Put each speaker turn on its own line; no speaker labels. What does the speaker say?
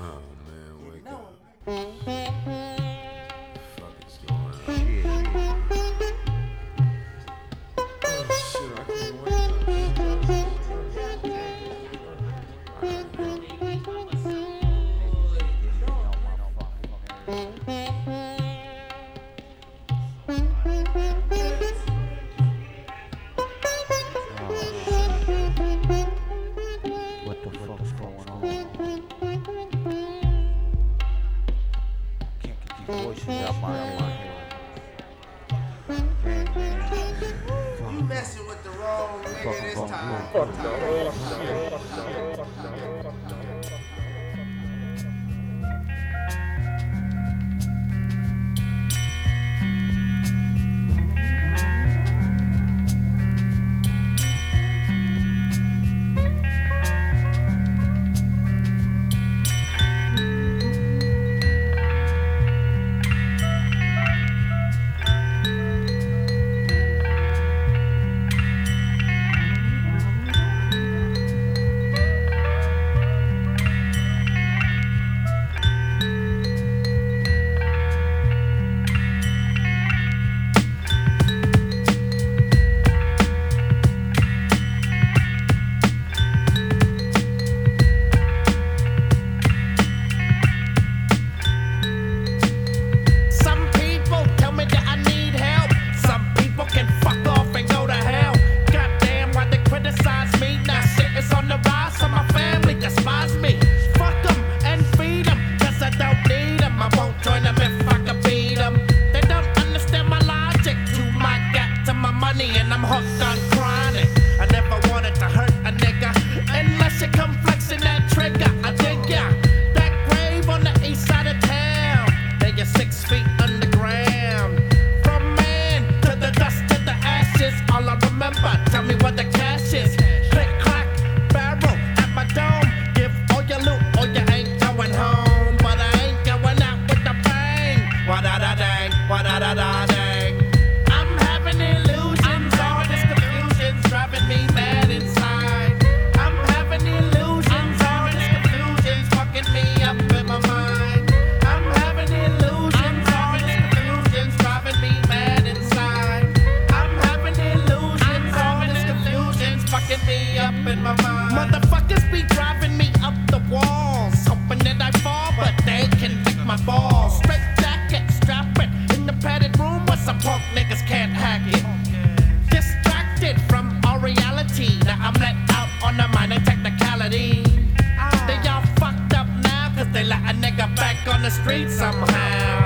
Oh man, wake up. Fuck is going on? Oh shit, I can't wake
What the fuck is going on? Can't get these voices out my head.
You messing with the wrong nigga this time.
And I'm hooked on chronic. I never wanted to hurt a nigga unless you come flexing that trigger. I dig ya. That grave on the east side of town. Then you're 6 feet underground. From man to the dust to the ashes. All I remember, tell me what the cash is. Click, clack, barrel at my dome. Give all your loot or you ain't going home. But I ain't going out with the bang. Wa-da-da-dang, wa-da-da-da-dang. I'm having illusions. Driving me mad inside. I'm having illusions. All this confusion's fucking me up in my mind. I'm having illusions. All this confusion's driving me mad inside. I'm having illusions. All this confusion's fucking me up in my mind. Motherfuckers be driving me up the walls, hoping that I fall, but they can lick my balls. Straight jacket, strap it in the padded room where some punk niggas can't hack it. Distracted from all reality. Now I'm let out on a minor technicality. They all fucked up now, cause they let a nigga back on the street somehow.